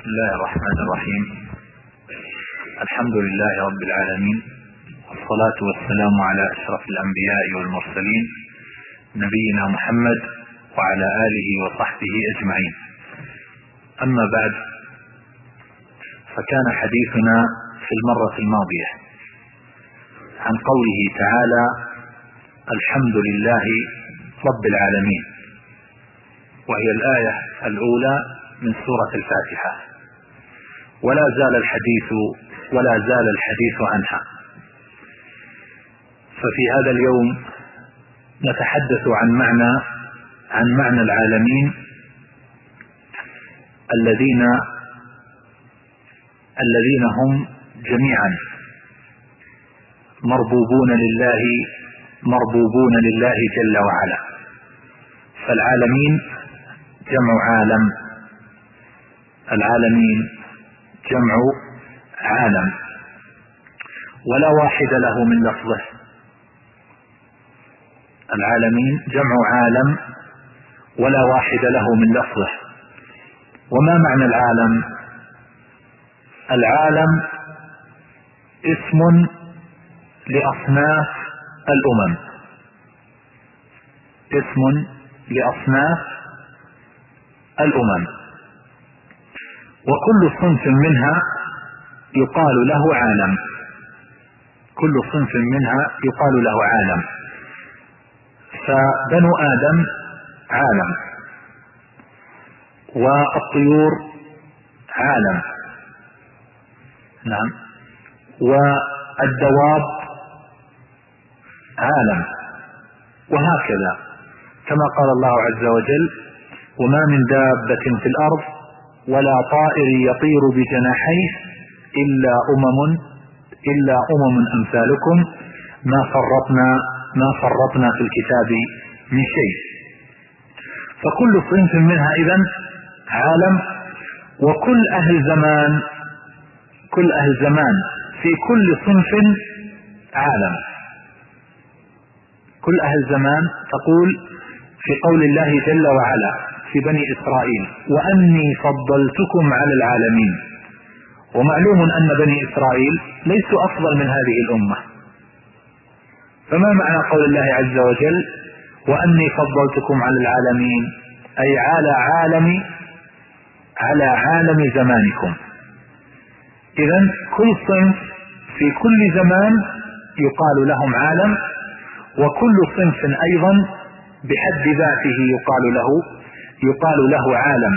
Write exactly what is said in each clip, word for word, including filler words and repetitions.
بسم الله الرحمن الرحيم. الحمد لله رب العالمين، والصلاة والسلام على أشرف الأنبياء والمرسلين نبينا محمد وعلى آله وصحبه أجمعين. أما بعد، فكان حديثنا في المرة الماضية عن قوله تعالى: الحمد لله رب العالمين، وهي الآية الأولى من سورة الفاتحة، ولا زال الحديث ولا زال الحديث عنها. ففي هذا اليوم نتحدث عن معنى عن معنى العالمين الذين الذين هم جميعا مربوبون لله مربوبون لله جل وعلا. فالعالمين جمع عالم، العالمين جمع عالم، ولا واحد له من لفظه. العالمين جمع عالم ولا واحد له من لفظه. وما معنى العالم؟ العالم اسم لأصناف الأمم، اسم لأصناف الأمم، وكل صنف منها يقال له عالم، كل صنف منها يقال له عالم. فبنو آدم عالم، والطيور عالم، نعم، والدواب عالم، وهكذا، كما قال الله عز وجل: وما من دابة في الأرض ولا طائر يطير بجناحيه إلا أمم إلا أمم أمثالكم ما فرطنا ما فرطنا في الكتاب من شيء. فكل صنف منها إذن عالم، وكل أهل زمان كل أهل زمان في كل صنف عالم. كل أهل زمان تقول في قول الله جل وعلا في بني إسرائيل: وأني فضلتكم على العالمين. ومعلوم أن بني إسرائيل ليسوا أفضل من هذه الأمة. فما معنى قول الله عز وجل: وأني فضلتكم على العالمين؟ أي على عالم على عالم زمانكم. إذن كل صنف في كل زمان يقال لهم عالم، وكل صنف أيضا بحد ذاته يقال له يقال له عالم.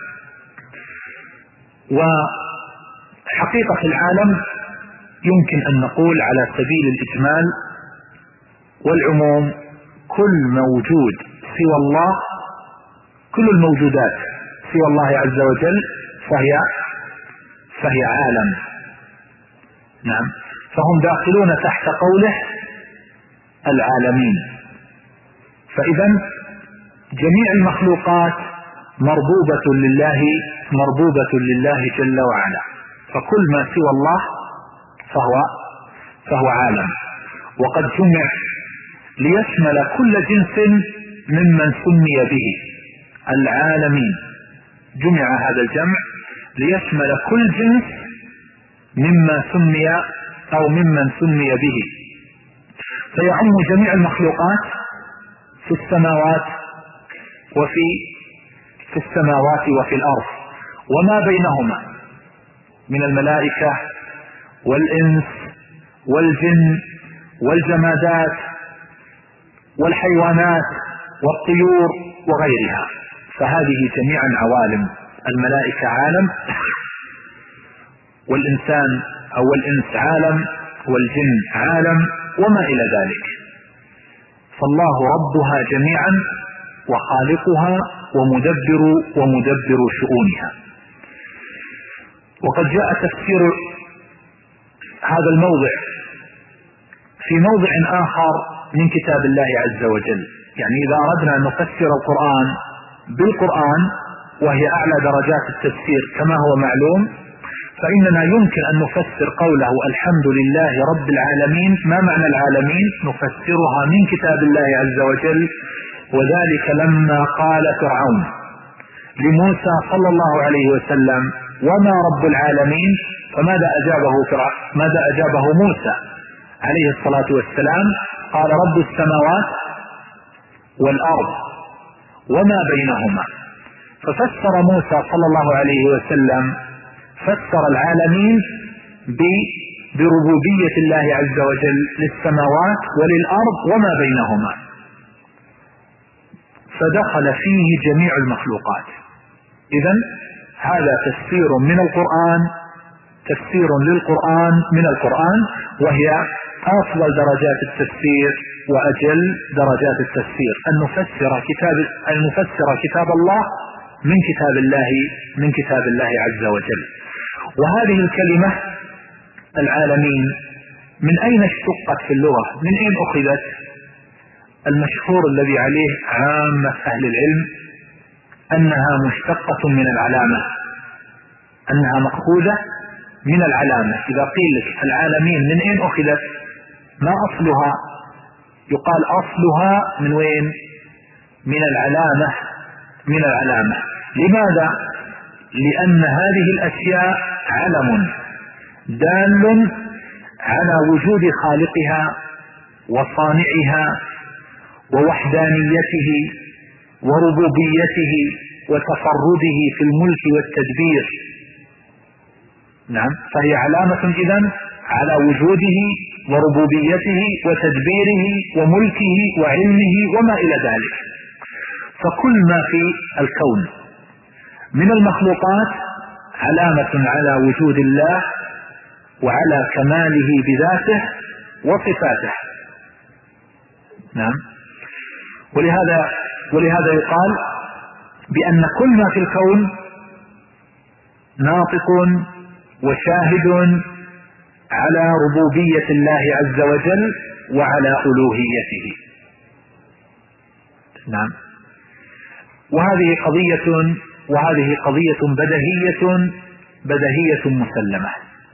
وحقيقة العالم يمكن أن نقول على سبيل الإجمال والعموم: كل موجود سوى الله، كل الموجودات سوى الله عز وجل فهي فهي عالم. نعم، فهم داخلون تحت قوله العالمين. فإذا جميع المخلوقات مربوبة لله مربوبة لله جل وعلا، فكل ما سوى الله فهو فهو عالم. وقد جمع ليشمل كل جنس ممن سمي به العالمين. جمع هذا الجمع ليشمل كل جنس مما سمي أو ممن سمي به، فيعم جميع المخلوقات في السماوات وفي في السماوات وفي الأرض وما بينهما من الملائكة والإنس والجن والجمادات والحيوانات والطيور وغيرها. فهذه جميعا عوالم. الملائكة عالم، والإنسان أو الإنس عالم، والجن عالم، وما إلى ذلك. فالله ربها جميعا وخالقها ومدبر ومدبر شؤونها. وقد جاء تفسير هذا الموضع في موضع آخر من كتاب الله عز وجل. يعني إذا أردنا أن نفسر القرآن بالقرآن، وهي أعلى درجات التفسير كما هو معلوم، فإننا يمكن أن نفسر قوله الحمد لله رب العالمين. ما معنى العالمين؟ نفسرها من كتاب الله عز وجل. وذلك لما قال فرعون لموسى صلى الله عليه وسلم: وما رب العالمين؟ فماذا أجابه فرعون؟ ماذا أجابه موسى عليه الصلاة والسلام؟ قال رب السماوات والأرض وما بينهما. ففسر موسى صلى الله عليه وسلم فسر العالمين بربوبية الله عز وجل للسماوات وللأرض وما بينهما، فدخل فيه جميع المخلوقات. إذن هذا تفسير من القرآن، تفسير للقرآن من القرآن، وهي أفضل درجات التفسير وأجل درجات التفسير، أن نفسر كتاب أن نفسر كتاب الله من كتاب الله من كتاب الله عز وجل. وهذه الكلمة العالمين من أين اشتقت في اللغة؟ من أين أخذت؟ المشهور الذي عليه عامة أهل العلم أنها مشتقة من العلامة، أنها مأخوذة من العلامة. إذا قيل لك العالمين من أين أخذت؟ ما أصلها؟ يقال أصلها من وين؟ من العلامة، من العلامة. لماذا؟ لأن هذه الأشياء علم دال على وجود خالقها وصانعها ووحدانيته وربوبيته وتفرده في الملك والتدبير. نعم، فهي علامة إذن على وجوده وربوبيته وتدبيره وملكه وعلمه وما إلى ذلك. فكل ما في الكون من المخلوقات علامة على وجود الله وعلى كماله بذاته وصفاته. نعم، ولهذا ولهذا يقال بأن كل ما في الكون ناطق وشاهد على ربوبية الله عز وجل وعلى ألوهيته. نعم، وهذه قضية وهذه قضية بديهية بديهية مسلمة.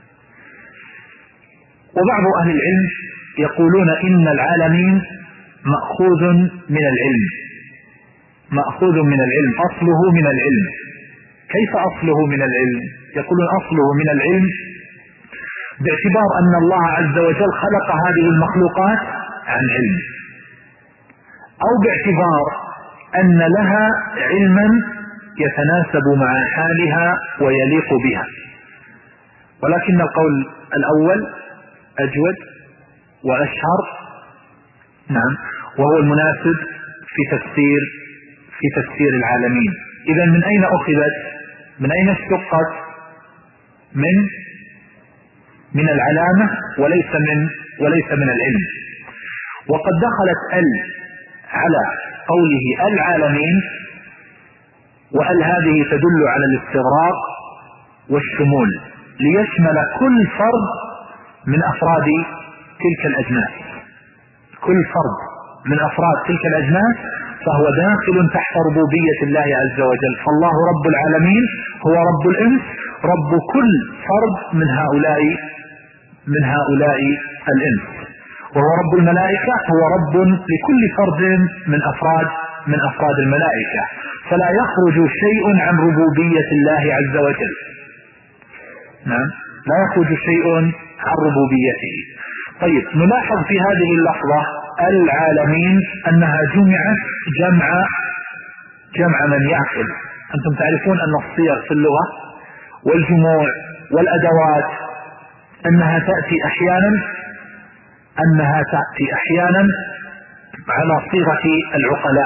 وبعض أهل العلم يقولون إن العالمين مأخوذ من العلم، مأخوذ من العلم، أصله من العلم. كيف أصله من العلم؟ يقولون أصله من العلم باعتبار أن الله عز وجل خلق هذه المخلوقات عن علم، أو باعتبار أن لها علما يتناسب مع حالها ويليق بها. ولكن القول الأول أجود وأشهر، نعم، وهو المناسب في تفسير في تفسير العالمين. إذن من أين أخذت؟ من أين اشتقت؟ من من العلامة وليس من وليس من العلم. وقد دخلت ال على قوله العالمين، وال هذه تدل على الاستغراق والشمول ليشمل كل فرد من أفراد تلك الأجناس. كل فرد من أفراد تلك الأجناس فهو داخل تحت ربوبية الله عز وجل. فالله رب العالمين هو رب الإنس، رب كل فرد من هؤلاء من هؤلاء الإنس، وهو رب الملائكة، هو رب لكل فرد من أفراد من أفراد الملائكة. فلا يخرج شيء عن ربوبية الله عز وجل. نعم، لا يخرج شيء عن ربوبيته. طيب، نلاحظ في هذه اللحظة العالمين أنها جمعت جمع جمع من يعقل. أنتم تعرفون أن الصيغ في اللغة والجموع والأدوات أنها تأتي أحيانا أنها تأتي أحيانا على صيغة العقلاء،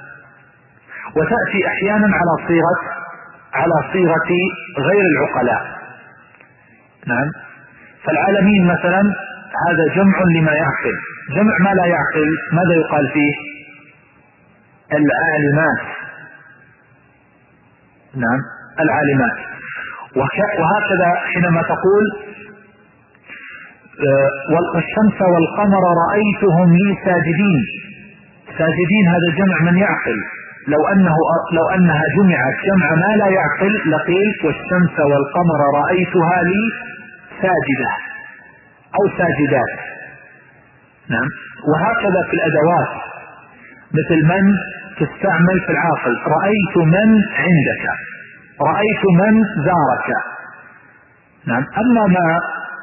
وتأتي أحيانا على صيغة على صيغة غير العقلاء. نعم، فالعالمين مثلا هذا جمع لما يعقل. جمع ما لا يعقل ماذا يقال فيه؟ العالمات. نعم، العالمات. وهكذا حينما تقول والشمس والقمر رأيتهم لي ساجدين، ساجدين هذا جمع من يعقل. لو أنه لو أنها جمعت جمع ما لا يعقل لقيل والشمس والقمر رأيتها لي ساجدة أو ساجدات. نعم، وهكذا في الأدوات مثل من تستعمل في العاقل. رأيت من عندك، رأيت من زارك. نعم. أما ما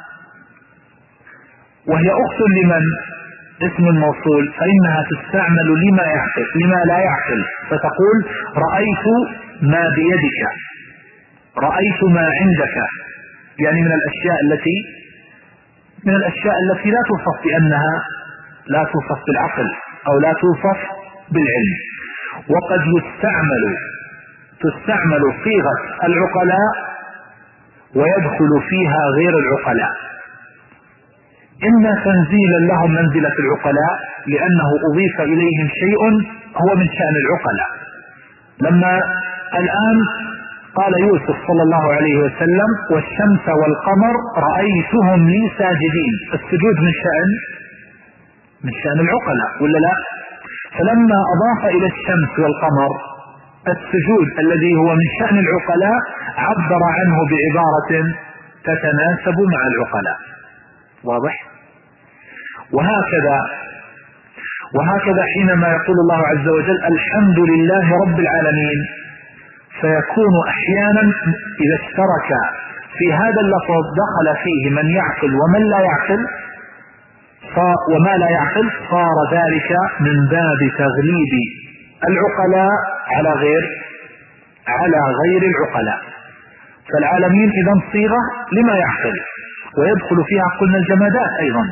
وهي أخت لمن اسم الموصول فإنها تستعمل لما يعقل لما لا يعقل، فتقول رأيت ما بيدك، رأيت ما عندك، يعني من الأشياء التي من الأشياء التي لا توصف بأنها لا توصف بالعقل أو لا توصف بالعلم. وقد يستعمل تستعمل صيغة العقلاء ويدخل فيها غير العقلاء، إما تنزيلا لهم منزلة العقلاء لأنه أضيف إليهم شيء هو من شأن العقلاء. لما الآن قال يوسف صلى الله عليه وسلم والشمس والقمر رأيتهم لي ساجدين، السجود من شأن من شأن العقلاء ولا لا؟ فلما أضاف إلى الشمس والقمر السجود الذي هو من شأن العقلاء عبر عنه بعبارة تتناسب مع العقلاء. واضح؟ وهكذا وهكذا حينما يقول الله عز وجل الحمد لله رب العالمين، فيكون أحيانا إذا اشترك في هذا اللفظ دخل فيه من يعقل ومن لا يعقل وما لا يعقل، صار ذلك من باب تغليب العقلاء على غير على غير العقلاء. فالعالمين إذا صيغة لما يعقل، ويدخل فيها قلنا الجمادات أيضا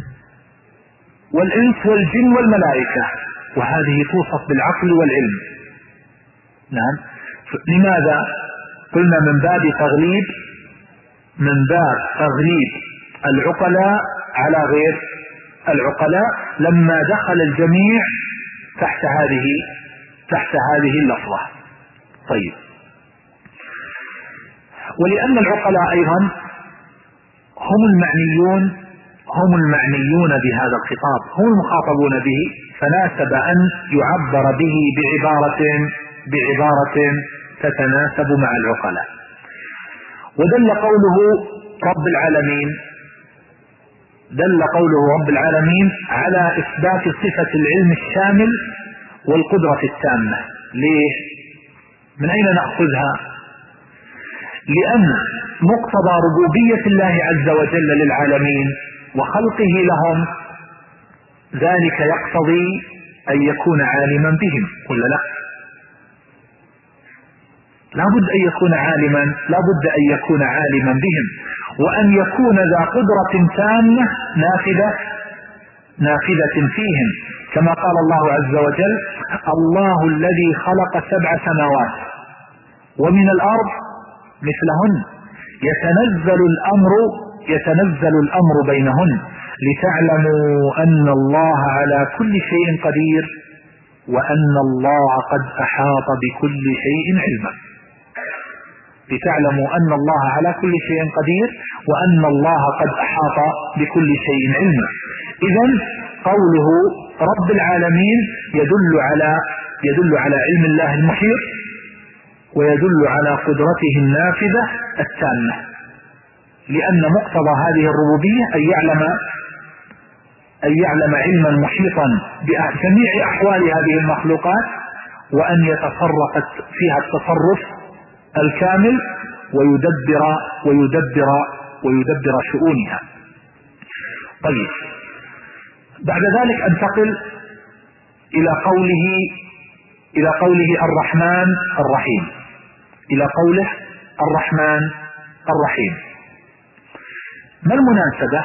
والإنس والجن والملائكة، وهذه توصف بالعقل والعلم. نعم. لماذا؟ قلنا من باب تغليب من باب تغليب العقلاء على غير العقلاء لما دخل الجميع تحت هذه تحت هذه اللفظة. طيب، ولأن العقلاء أيضا هم المعنيون هم المعنيون بهذا الخطاب، هم المخاطبون به، فناسب أن يعبر به بعبارة بعبارة تتناسب مع العقلاء. ودل قوله رب العالمين دل قوله رب العالمين على إثبات صفة العلم الشامل والقدرة التامة. ليه؟ من أين نأخذها؟ لأن مقتضى ربوبية الله عز وجل للعالمين وخلقه لهم ذلك يقتضي أن يكون عالما بهم ولا لا؟ لا بد أن يكون عالما لا بد أن يكون عالما بهم، وأن يكون ذا قدرة تامة نافذة نافذة فيهم، كما قال الله عز وجل الله الذي خلق سبع سماوات ومن الأرض مثلهن يتنزل الأمر يتنزل الأمر بينهن لتعلموا أن الله على كل شيء قدير وأن الله قد أحاط بكل شيء علما. لتعلموا أن الله على كل شيء قدير وأن الله قد أحاط بكل شيء علما. إذن قوله رب العالمين يدل على يدل على علم الله المحيط، ويدل على قدرته النافذة التامة، لأن مقتضى هذه الربوبية أن يعلم أن يعلم علما محيطا بجميع أحوال هذه المخلوقات، وأن يتصرف فيها التصرف الكامل ويدبر ويدبر ويدبر شؤونها. طيب، بعد ذلك انتقل إلى قوله إلى قوله الرحمن الرحيم إلى قوله الرحمن الرحيم. ما المناسبة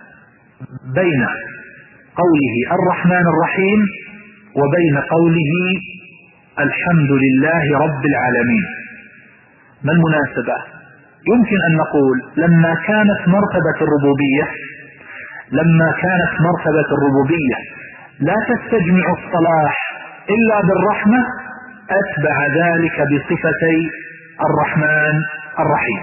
بين قوله الرحمن الرحيم وبين قوله الحمد لله رب العالمين؟ ما المناسبة؟ يمكن أن نقول لما كانت مرتبة الربوبية لما كانت مرتبة الربوبية لا تستجمع الصلاح إلا بالرحمة، أتبع ذلك بصفتي الرحمن الرحيم.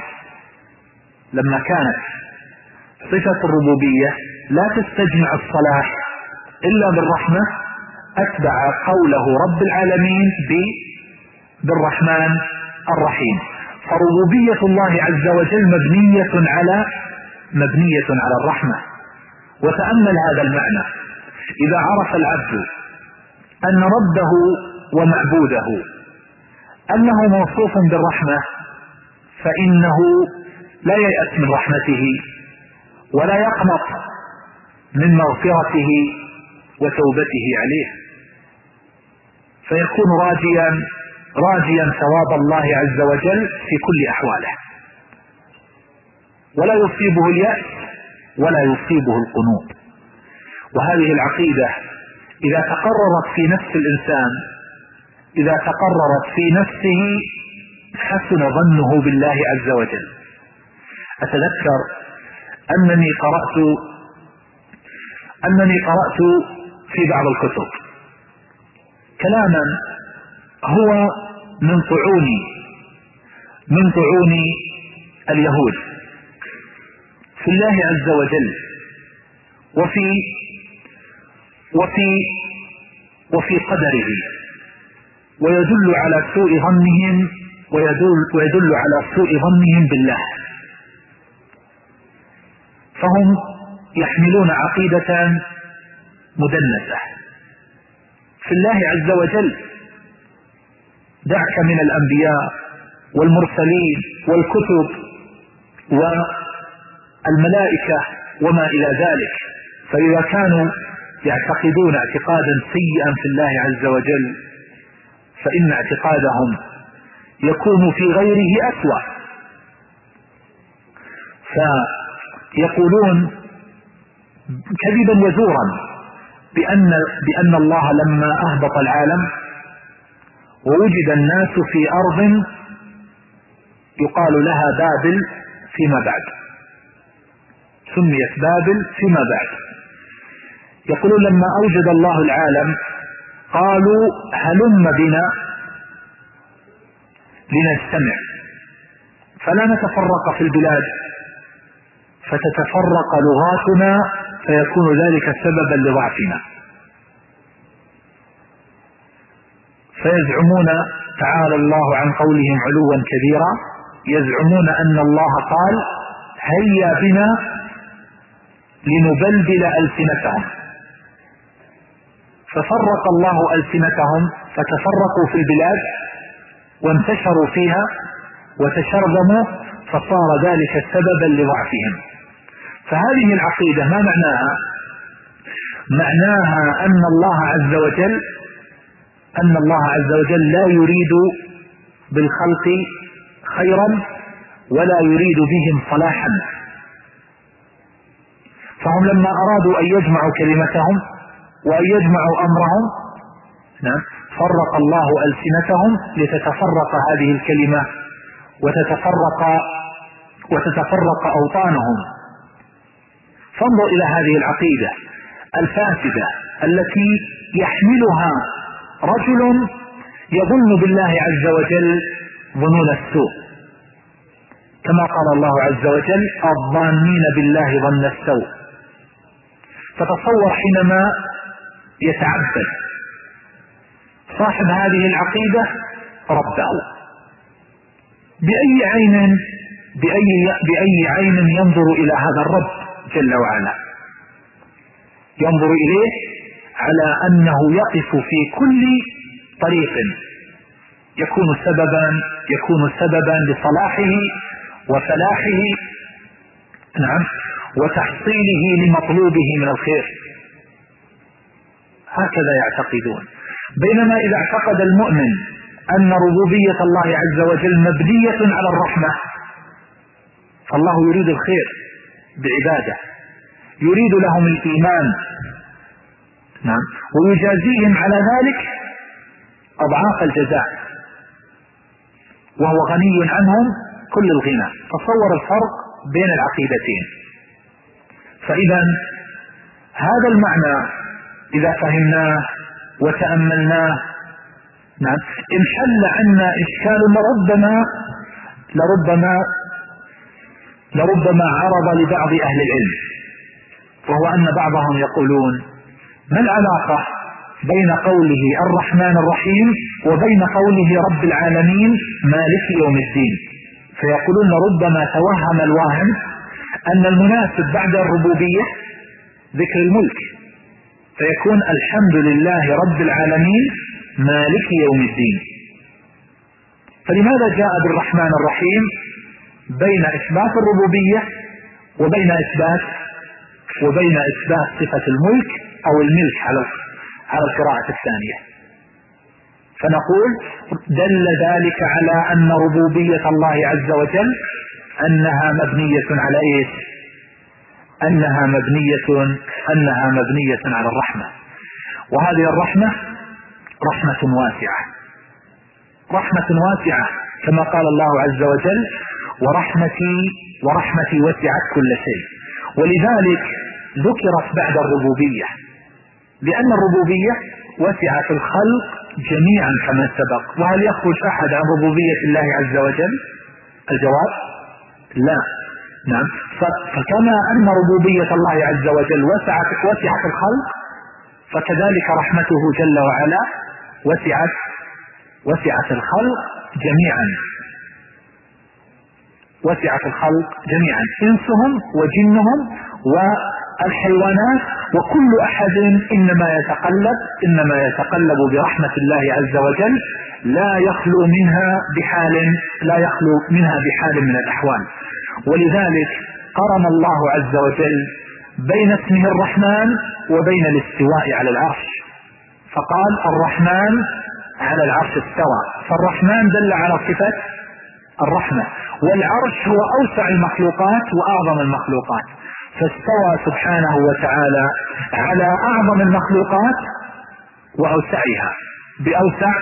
لما كانت صفة الربوبية لا تستجمع الصلاح إلا بالرحمة، أتبع قوله رب العالمين بالرحمن الرحيم. فربوبية الله عز وجل مبنية على مبنية على الرحمة. وتأمل هذا المعنى: إذا عرف العبد أن ربه ومعبوده أنه موصوف بالرحمة فإنه لا ييأس من رحمته ولا يقنط من مغفرته وتوبته عليه، فيكون راجيا راجيا ثواب الله عز وجل في كل أحواله، ولا يصيبه اليأس ولا يصيبه القنوط. وهذه العقيدة إذا تقررت في نفس الإنسان إذا تقررت في نفسه حسن ظنه بالله عز وجل. أتذكر أنني قرأت أنني قرأت في بعض الكتب كلاما هو من طعون من طعون اليهود في الله عز وجل وفي وفي وفي قدره، ويدل على سوء ظنهم ويدل, ويدل على سوء ظنهم بالله. فهم يحملون عقيدة مدنسة في الله عز وجل. دعك من الأنبياء والمرسلين والكتب والملائكة وما إلى ذلك، فإذا كانوا يعتقدون اعتقادا سيئا في الله عز وجل فإن اعتقادهم يكون في غيره أسوأ. فيقولون كذبا وزورا بأن, بأن الله لما أهبط العالم ووجد الناس في أرض يقال لها بابل فيما بعد، سميت بابل فيما بعد، يقولون لما أوجد الله العالم قالوا هلم بنا لنجتمع فلا نتفرق في البلاد فتتفرق لغاتنا فيكون ذلك سببا لضعفنا. فيزعمون تعالى الله عن قولهم علوا كبيرا، يزعمون أن الله قال هيا بنا لنبلبل ألسنتهم، ففرق الله ألسنتهم فتفرقوا في البلاد وانتشروا فيها وتشرذموا فصار ذلك سببا لضعفهم. فهذه العقيدة ما معناها؟ معناها أن الله عز وجل أن الله عز وجل لا يريد بالخلق خيرا ولا يريد بهم صلاحا. فهم لما أرادوا أن يجمعوا كلمتهم وأن يجمعوا أمرهم نعم فرق الله ألسنتهم لتتفرق هذه الكلمة وتتفرق وتتفرق أوطانهم. فانظر إلى هذه العقيدة الفاسدة التي يحملها رجل يظن بالله عز وجل ظنون السوء، كما قال الله عز وجل الظانين بالله ظن السوء. فتصور حينما يتعبد صاحب هذه العقيدة ربه، بأي عين بأي, بأي عين ينظر إلى هذا الرب جل وعلا؟ ينظر إليه على أنه يقف في كل طريق يكون سببا يكون سببا لصلاحه وفلاحه نعم وتحصيله لمطلوبه من الخير. هكذا يعتقدون. بينما إذا اعتقد المؤمن أن ربوبية الله عز وجل مبنية على الرحمة، فالله يريد الخير بعباده، يريد لهم الإيمان نعم ويجازيهم على ذلك أضعاف الجزاء، وهو غني عنهم كل الغنى. تصور الفرق بين العقيدتين. فإذا هذا المعنى إذا فهمناه وتأملناه نعم انحل عنا إشكال لربما لربما لربما عرض لبعض أهل العلم، وهو أن بعضهم يقولون ما العلاقة بين قوله الرحمن الرحيم وبين قوله رب العالمين مالك يوم الدين؟ فيقولون ربما توهم الواهم أن المناسب بعد الربوبية ذكر الملك، فيكون الحمد لله رب العالمين مالك يوم الدين. فلماذا جاء بالرحمن الرحيم بين إثبات الربوبية وبين إثبات وبين إثبات صفة الملك أو الملك على على القراءة الثانية. فنقول دل ذلك على أن ربوبية الله عز وجل أنها مبنية على إيش؟ أنها مبنية أنها مبنية على الرحمة، وهذه الرحمة رحمة واسعة، رحمة واسعة كما قال الله عز وجل ورحمتي ورحمتي وسعت كل شيء. ولذلك ذكرت بعد الربوبية، لأن الربوبية وسعت الخلق جميعا كما سبق. وهل يخرج أحد عن ربوبية الله عز وجل؟ الجواب لا. نعم. فكما أن ربوبية الله عز وجل وسعت وسعت الخلق، فكذلك رحمته جل وعلا وسعت وسعت الخلق جميعا، وسعت الخلق جميعا، إنسهم وجنهم والحيوانات، وكل أحد إنما يتقلب إنما يتقلب برحمة الله عز وجل، لا يخلو منها بحال لا يخلو منها بحال من الأحوال. ولذلك قرن الله عز وجل بين اسمه الرحمن وبين الاستواء على العرش، فقال الرحمن على العرش استوى، فالرحمن دل على صفة الرحمة، والعرش هو أوسع المخلوقات وأعظم المخلوقات، فاستوى سبحانه وتعالى على أعظم المخلوقات وأوسعها بأوسع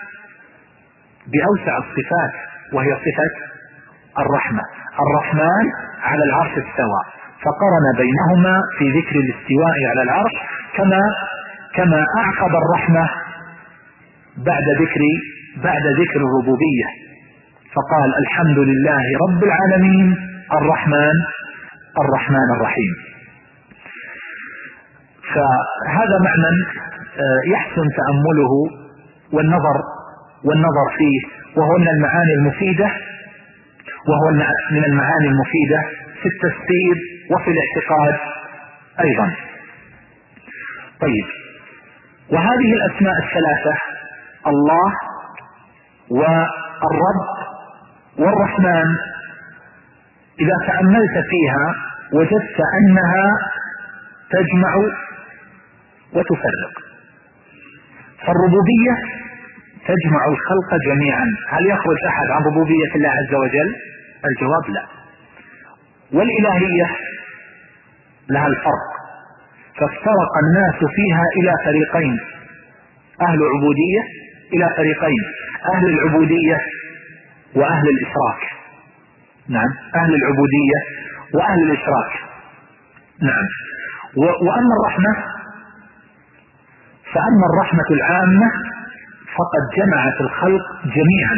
بأوسع الصفات، وهي صفة الرحمة. الرحمن على العرش استوى، فقرن بينهما في ذكر الاستواء على العرش، كما كما أعقب الرحمة بعد ذكر بعد ذكر الربوبية، فقال الحمد لله رب العالمين الرحمن الرحمن الرحيم. فهذا معنى يحسن تأمله والنظر والنظر فيه، وهو من المعاني المفيدة وهو من المعاني المفيدة في التفسير وفي الاعتقاد أيضا. طيب، وهذه الأسماء الثلاثة الله والرب والرحمن إذا تأملت فيها وجدت أنها تجمع وتفرق. فالربوبية تجمع الخلق جميعا، هل يخرج أحد عن ربوبية الله عز وجل؟ الجواب لا. والإلهية لها الفرق، فافترق الناس فيها إلى فريقين، أهل عبودية إلى فريقين، أهل العبودية وأهل الإشراك. نعم، أهل العبودية وأهل الإشراك. نعم. وأما الرحمة فأما الرحمة العامة فقد جمعت الخلق جميعا،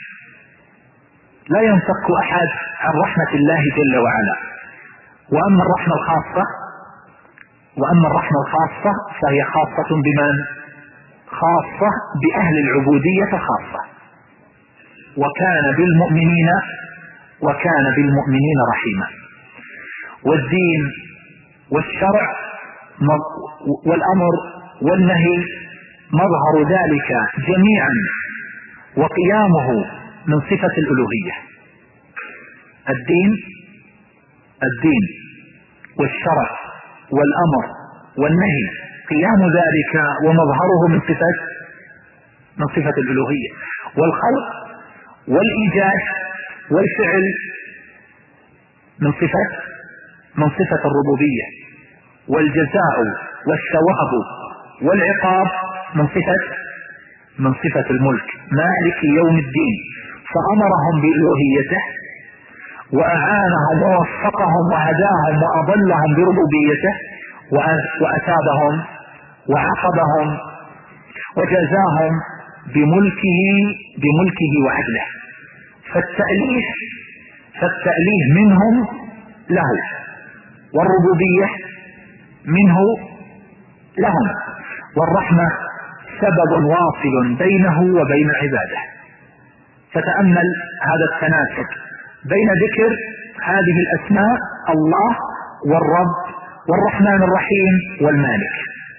لا ينفك أحد عن رحمة الله جل وعلا. وأما الرحمة الخاصة وأما الرحمة الخاصة فهي خاصة بمن؟ خاصة بأهل العبودية خاصة. وكان بالمؤمنين وكان بالمؤمنين رحيما. والدين والشرع والأمر والنهي مظهر ذلك جميعا وقيامه من صفة الألوهية. الدين الدين والشرع والأمر والنهي قيام ذلك ومظهره من صفة من صفة الألوهية. والخلق والإيجاد والفعل من صفة من صفة الربوبية. والجزاء والثواب والعقاب من صفة من صفة الملك، مالك يوم الدين. فأمرهم بألوهيته وأعانهم ووفقهم وهداهم وأضلهم بربوبيته، وأثابهم وعاقبهم وجزاهم بملكه بملكه وعدله. فالتأليف فالتأليف منهم له، والربوبية منه لهم، والرحمة سبب واصل بينه وبين عباده. فتأمل هذا التناسق بين ذكر هذه الأسماء الله والرب والرحمن الرحيم والمالك.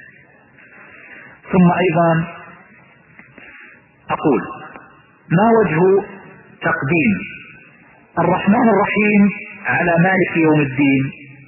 ثم أيضا أقول: ما وجه تقديم الرحمن الرحيم على مالك يوم الدين،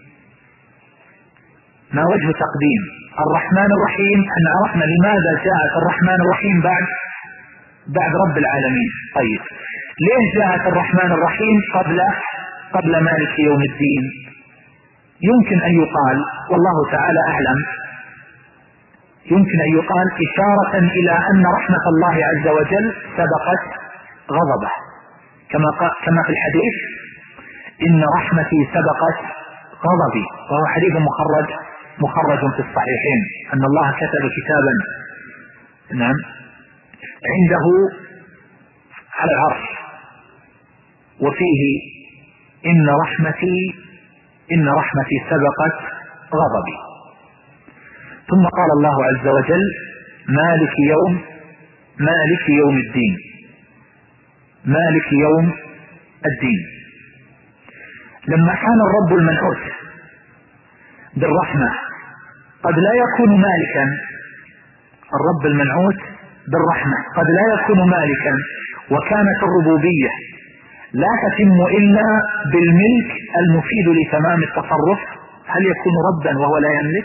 ما وجه تقديم الرحمن الرحيم؟ أن عرفنا لماذا جاءت الرحمن الرحيم بعد بعد رب العالمين. طيب ليه جاءت الرحمن الرحيم قبل قبل مالك يوم الدين؟ يمكن أن يقال والله تعالى أعلم، يمكن أن يقال إشارة إلى أن رحمة الله عز وجل سبقت غضبه، كما كما في الحديث إن رحمتي سبقت غضبي، وهو حديث مخرج مخرج في الصحيحين أن الله كتب كتابا نعم عنده على العرش وفيه إن رحمتي إن رحمتي سبقت غضبي. ثم قال الله عز وجل مالك يوم مالك يوم الدين مالك يوم الدين. لما كان الرب المنعوت بالرحمة قد لا يكون مالكا، الرب المنعوت بالرحمة قد لا يكون مالكا، وكانت الربوبية لا تتم إلا بالملك المفيد لتمام التصرف، هل يكون ربا وهو لا يملك؟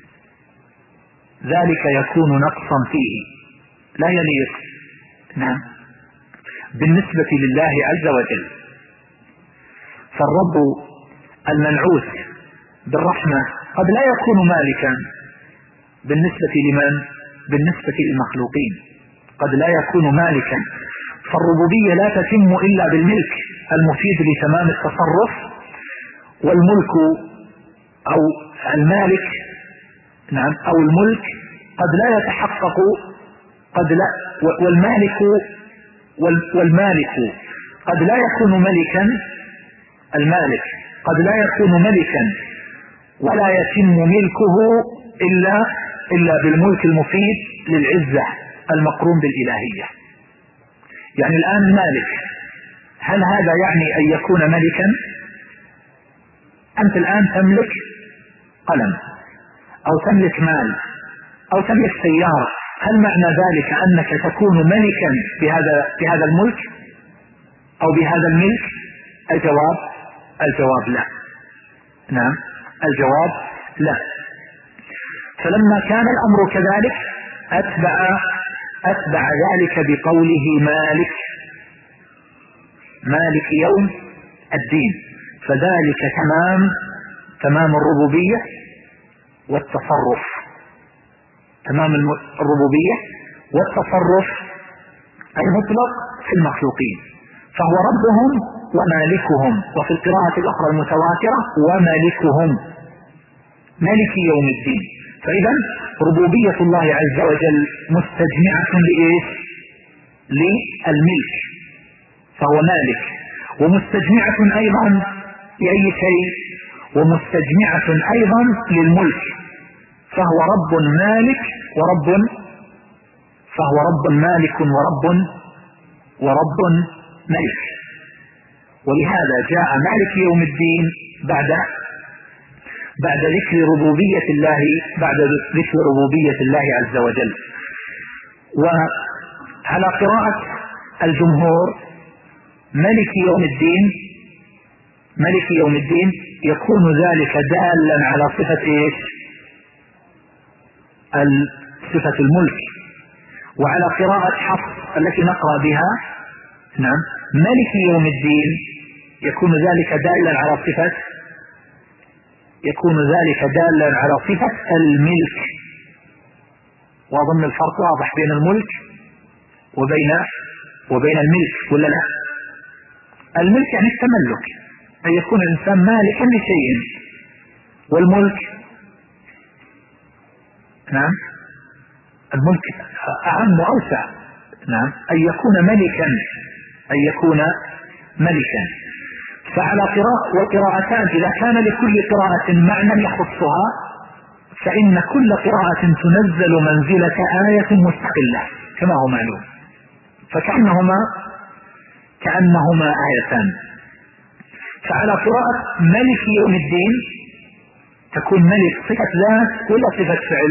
ذلك يكون نقصا فيه لا يليق نعم بالنسبة لله عز وجل. فالرب المنعوت بالرحمة قد لا يكون مالكا بالنسبة لمن؟ بالنسبة للمخلوقين قد لا يكون مالكا، فالربوبية لا تتم إلا بالملك المفيد لتمام التصرف، والملك أو المالك نعم أو الملك قد لا يتحقق قد لا والمالك والمالك قد لا يكون ملكا، المالك قد لا يكون ملكا ولا يتم ملكه إلا إلا بالملك المفيد للعزة المقرون بالإلهية. يعني الآن مالك، هل هذا يعني أن يكون ملكا؟ أنت الآن تملك قلم أو تملك مال أو تملك سيارة، هل معنى ذلك أنك تكون ملكا بهذا بهذا الملك أو بهذا الملك؟ الجواب الجواب لا. نعم الجواب لا. فلما كان الأمر كذلك أتبع أتبع ذلك بقوله مالك مالك يوم الدين، فذلك تمام تمام الربوبية والتصرف، تمام الربوبية والتصرف المطلق في المخلوقين، فهو ربهم ومالكهم، وفي القراءة الأخرى المتواترة ومالكهم مالك يوم الدين. فإذا ربوبية الله عز وجل مستجمعة لإيش؟ للملك، فهو مالك، ومستجمعة أيضا لأي شيء؟ ومستجمعة أيضا للملك، فهو رب مالك ورب فهو رب مالك ورب ورب ملك. ولهذا جاء مالك يوم الدين بعد بعد ذكر ربوبية الله بعد ذكر ربوبية الله عز وجل. وعلى قراءة الجمهور ملك يوم الدين ملك يوم الدين يكون ذلك دالا على صفة ايش؟ صفة الملك. وعلى قراءة حفص التي نقرأ بها نعم ملك يوم الدين يكون ذلك دالا على صفة يكون ذلك دالا على صفة الملك. وأظن الفرق واضح بين الملك وبين وبين الملك ولا لا؟ الملك يعني التملك، أن يكون الإنسان مالكا لشيء، والملك نعم الملك أعم وأوسع نعم أن يكون ملكا أن يكون ملكا. فعلى قراءة وقراءتان إذا كان لكل قراءة معنى يخصها فإن كل قراءة تنزل منزلة آية مستقلة كما هو معلوم، فكأنهما كأنهما آيتان. فعلى قراءة ملك يوم الدين تكون ملك صفة ذات ولا صفة فعل؟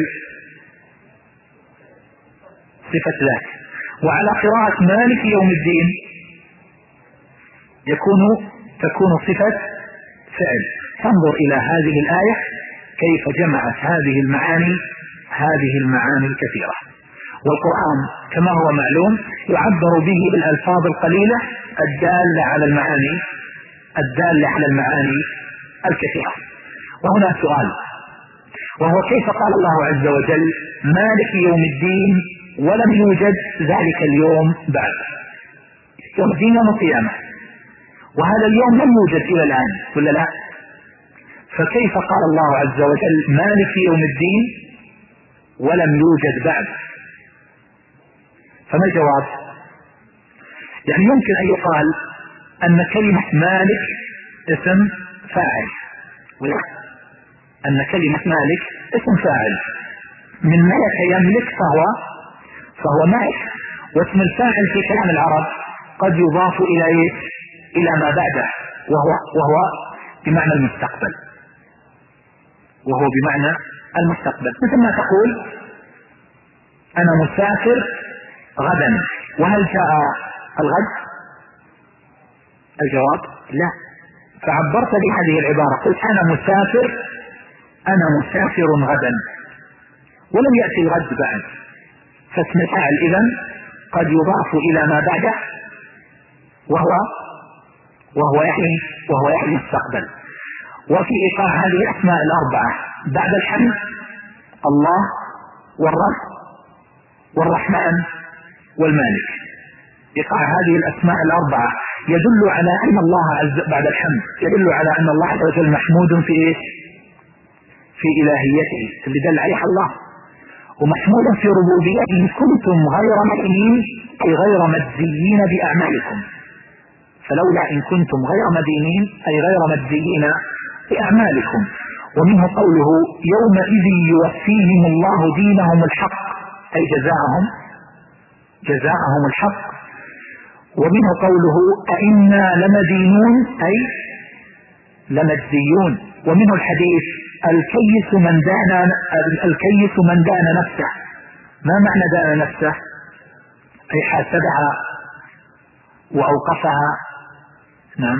صفة ذات. وعلى قراءة مالك يوم الدين يكون تكون صفة فعل. فانظر إلى هذه الآية كيف جمعت هذه المعاني هذه المعاني الكثيرة. والقرآن كما هو معلوم يعبر به بالألفاظ القليلة الدالة على المعاني الدالة على المعاني الكثيرة. وهنا سؤال، وهو كيف قال الله عز وجل مالك يوم الدين ولم يوجد ذلك اليوم بعد؟ يوم الدين يوم القيامة، وهذا اليوم لم يوجد إلى الآن ولا لا؟ فكيف قال الله عز وجل مالك يوم الدين ولم يوجد بعد؟ فما الجواب؟ يعني يمكن أن يقال أن كلمة مالك اسم فاعل، ولا أن كلمة مالك اسم فاعل من ملك يملك فهو فهو مالك، واسم الفاعل في كلام العرب قد يضاف إلى إيه؟ إلى ما بعده، وهو وهو بمعنى المستقبل وهو بمعنى المستقبل مثل ما تقول أنا مسافر غدا، وهل جاء الغد؟ الجواب لا. فعبرت بهذه العبارة، قلت أنا مسافر أنا مسافر غدا ولم يأتي الغد بعد، فاسم الفاعل إذن قد يضاف إلى ما بعده وهو وهو يعني وهو يعني المستقبل. وفي إيقاع هذه الأسماء الأربعة بعد الحمد الله والرب والرحمن والمالك، إيقاع هذه الأسماء الأربعة يدل على أن الله عز بعد الحمد يدل على أن الله عز وجل محمود في إيش؟ في إلهيته اللي دل عليها الله، ومحمودا في ربوبيته. كنتم غير مدينين أي غير مجزيين بأعمالكم، فلولا إن كنتم غير مدينين أي غير مجزيين بأعمالكم. ومنه قوله يومئذ يوفيهم الله دينهم الحق أي جزاءهم جزاءهم الحق. ومنه قوله أئنا لمدينون أي لمجزيون. ومنه الحديث الكيس من دان الكيس من دان نفسه. ما معنى دان نفسه؟ أي حاسبها وأوقفها، نعم،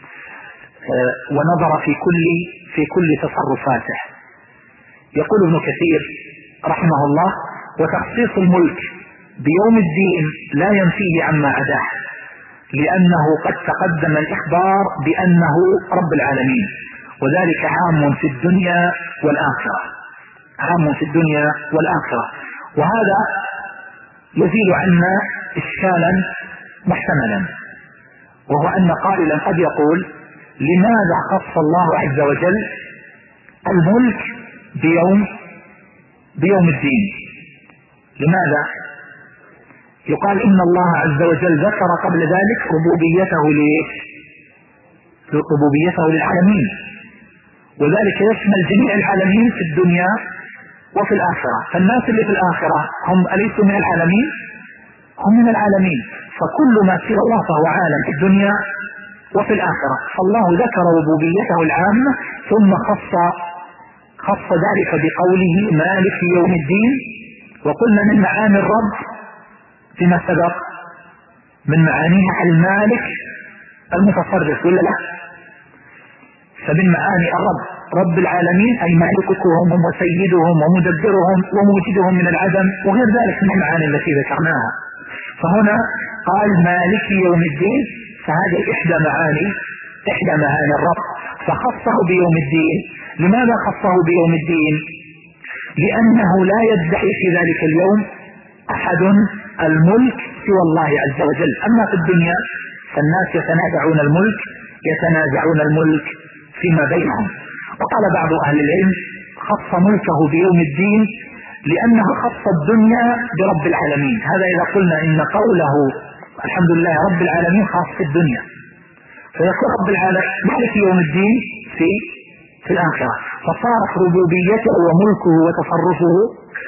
ونظر في كل في كل تصرفاته. يقول ابن كثير رحمه الله وتخصيص الملك بيوم الدين لا ينفيه عما عداه، لأنه قد تقدم الإخبار بأنه رب العالمين، وذلك عام في الدنيا والآخرة عام في الدنيا والآخرة. وهذا يزيل عنا إشكالا محتملا، وهو أن قائلا قد يقول لماذا خص الله عز وجل الملك بيوم بيوم الدين؟ لماذا؟ يقال إن الله عز وجل ذكر قبل ذلك ربوبيته ليش؟ ربوبيته للعالمين، وذلك يشمل جميع العالمين في الدنيا وفي الآخرة. فالناس اللي في الآخرة هم أليسوا من العالمين؟ هم من العالمين، فكل ما سوى الله فهو عالم في الدنيا وفي الآخرة. فالله ذكر ربوبيته العامة ثم خص خص ذلك بقوله مالك يوم الدين. وقلنا من معاني الرب فيما سبق من معانيها المالك المتصرف ولا لا؟ فمن معاني الرب رب العالمين أي مالكهم وسيدهم ومدبرهم وموجدهم من العدم وغير ذلك من المعاني التي ذكرناها. فهنا قال مالك يوم الدين، فهذه إحدى معاني إحدى معاني الرب، فخصه بيوم الدين. لماذا خصه بيوم الدين؟ لأنه لا يدعي في ذلك اليوم أحد الملك سوى الله عز وجل. أما في الدنيا فالناس يتنازعون الملك يتنازعون الملك فيما بينهم. وقال بعض أهل العلم خص ملكه بيوم الدين لأنه خص الدنيا برب العالمين. هذا إذا قلنا إن قوله الحمد لله رب العالمين خاص في الدنيا، فيكون رب العالمين مالك يوم الدين في في الآخرة، فصارت ربوبيته وملكه وتصرفه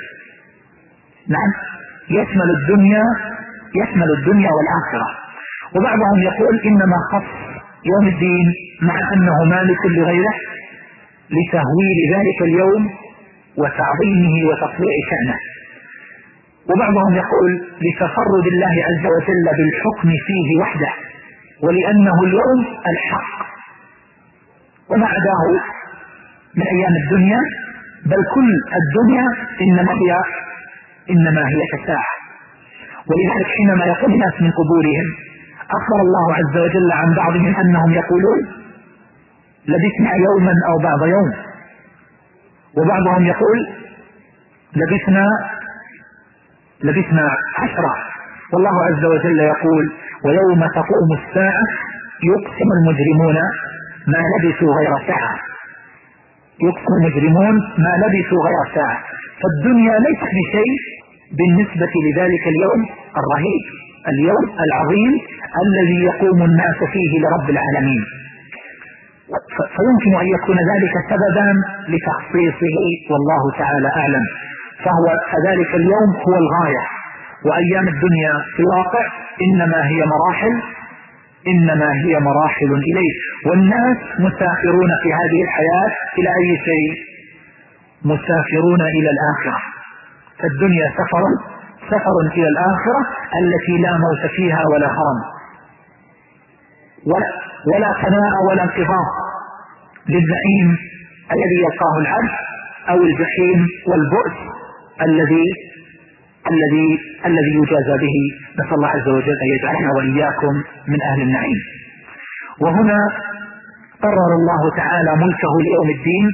نعم يشمل الدنيا يشمل الدنيا والآخرة. وبعضهم يقول إنما خص يوم الدين مع أنه مالك لغيره لتهويل ذلك اليوم وتعظيمه وتطليع شأنه. وبعضهم يقول لتفرد الله عز وجل بالحكم فيه وحده، ولأنه اليوم الحق، وما عداه من أيام الدنيا، بل كل الدنيا إنما هي إنما هي كساعة. ولذلك حينما يقوم الناس من قبورهم أخبر الله عز وجل عن بعضهم أنهم يقولون لبثنا يوما أو بعض يوم، وبعضهم يقول لبثنا لبثنا عشرة. والله عز وجل يقول ويوم تقوم الساعة يقسم المجرمون ما لبثوا غير ساعة، يقسم المجرمون ما لبثوا غير ساعة. فالدنيا ليست بشيء بالنسبة لذلك اليوم الرهيب، اليوم العظيم الذي يقوم الناس فيه لرب العالمين. فيمكن أن يكون ذلك سببا لتخصيصه والله تعالى أعلم. فهو فذلك اليوم هو الغاية، وأيام الدنيا في الواقع إنما هي مراحل إنما هي مراحل إليه. والناس مسافرون في هذه الحياة إلى أي شيء؟ مسافرون إلى الآخرة. فالدنيا سفر سفر إلى الآخرة التي لا موت فيها ولا هرم ولا, ولا فناء ولا انقضاء للنعيم الذي يلقاه العبد، أو الجحيم والبؤس الذي الذي الذي يجازى به. نسأل الله عز وجل أن يجعلنا وإياكم من أهل النعيم. وهنا قرر الله تعالى ملكه ليوم الدين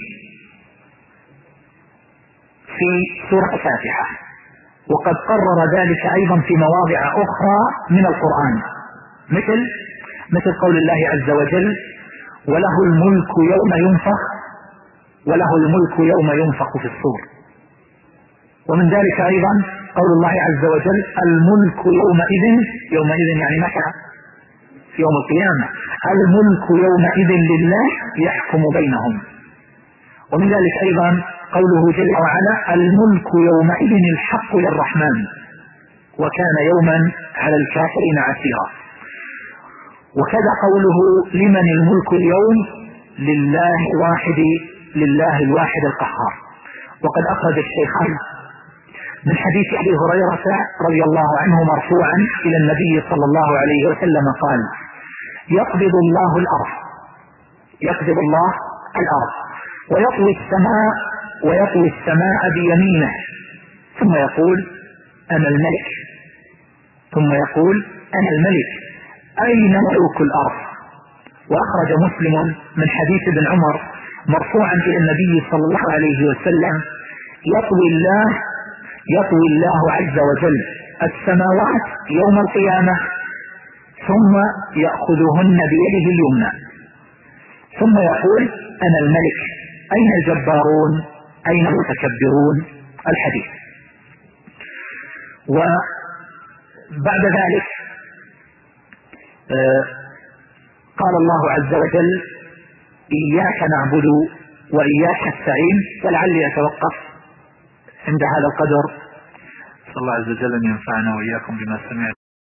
في سورة الفاتحة، وقد قرر ذلك أيضا في مواضع أخرى من القرآن، مثل مثل قول الله عز وجل وله الملك يوم ينفخ وله الملك يوم ينفخ في الصور. ومن ذلك أيضا قول الله عز وجل الملك يومئذ يومئذ يعني متى؟ في يوم القيامة. الملك يومئذ لله يحكم بينهم. ومن ذلك أيضا قوله جل وعلا الملك يومئذ الحق للرحمن وكان يوما على الكافرين عسيرا. وكذا قوله لمن الملك اليوم لله الواحد لله الواحد القهار. وقد أخرج الشيخان من حديث أبي هريرة رضي الله عنه مرفوعا إلى النبي صلى الله عليه وسلم قال يقبض الله الأرض يقبض الله الأرض ويطوي السماء ويطوي السماء بيمينه ثم يقول أنا الملك ثم يقول أنا الملك أين ملوك الأرض. وأخرج مسلم من حديث ابن عمر مرفوعا إلى النبي صلى الله عليه وسلم يطوي الله يطوي الله عز وجل السماوات يوم القيامة ثم يأخذهن بيده اليمنى ثم يقول أنا الملك أين الجبارون أين المتكبرون. الحديث. وبعد ذلك قال الله عز وجل إياك نعبد وإياك نستعين. ولعلي أتوقف عند هذا القدر. صلى الله عز وجل أن ينفعنا وإياكم بما سمعنا.